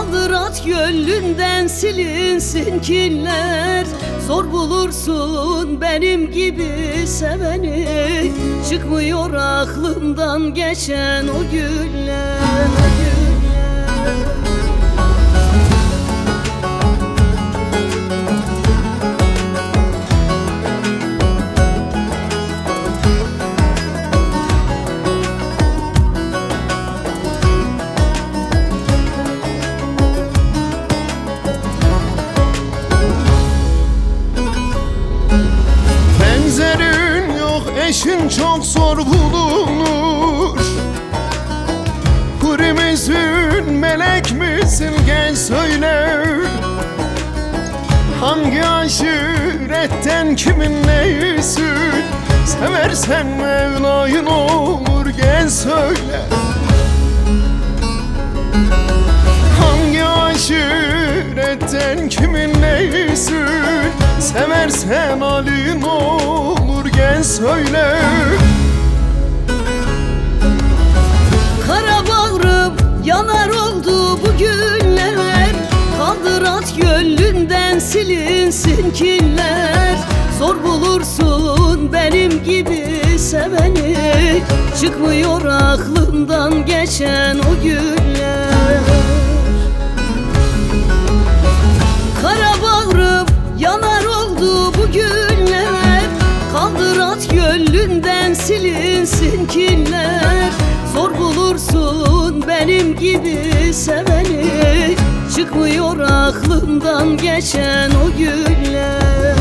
Kaldır at gönlünden silinsin kinler. Zor bulursun benim gibi seveni. Çıkmıyor aklımdan geçen o günler. Benzerin yok, eşin çok zor bulunur. Huri misin, melek misin, gel söyle. Hangi aşiretten kimin neyisin? Seversen Mevlayın olur, gel söyle. Hangi aşiretten kimin neyisin? Seversen Ali'nin olur, gel söyle. Kara bağrım yanar oldu bu günler. Kaldır at gönlünden silinsin kinler. Zor bulursun benim gibi seveni. Çıkmıyor aklımdan geçen o günler. Kara bağrım yanar oldu bu günler. Kaldır at gönlünden silinsin kinler. Zor bulursun benim gibi seveni. Çıkmıyor aklımdan geçen o günler.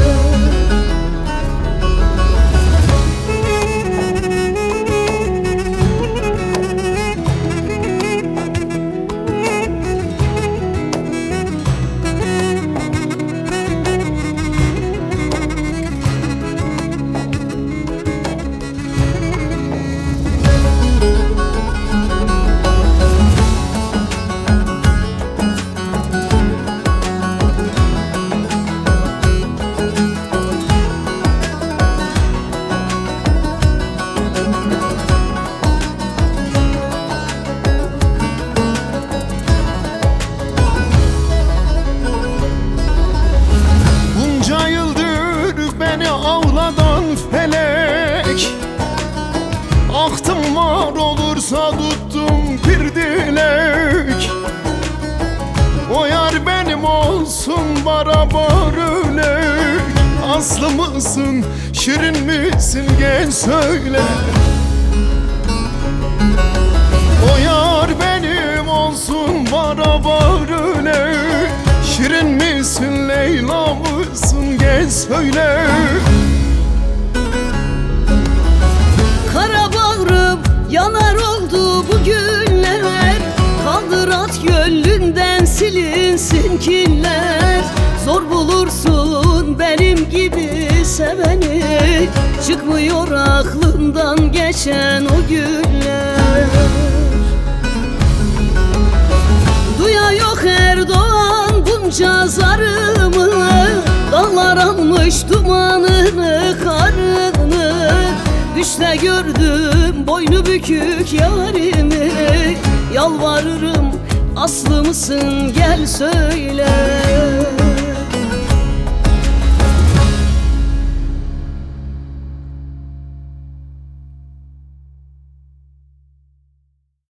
Ağladan felek, ahtım var olursa tuttum bir dilek. O yar benim olsun beraber ölek. Aslı mısın, şirin misin, gel söyle. O yar benim olsun beraber ölek. Şirin misin, Leyla mısın, gel söyle. Kara bağrım yanar oldu bu günler. Kaldır at gönlünden silinsin kinler. Zor bulursun benim gibi seveni. Çıkmıyor aklımdan geçen o günler. Duya yok Erdoğan bunca zarımı. Dağlar almış dumanını, karını. Düşte gördüm boynu bükük yarimi. Yalvarırım aslı mısın, gel söyle.